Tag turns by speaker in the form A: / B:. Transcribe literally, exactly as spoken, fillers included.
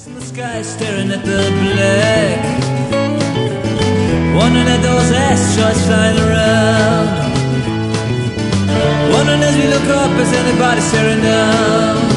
A: In the sky, staring at the black, wondering at those asteroids flying around, wondering as we look up, is anybody staring down?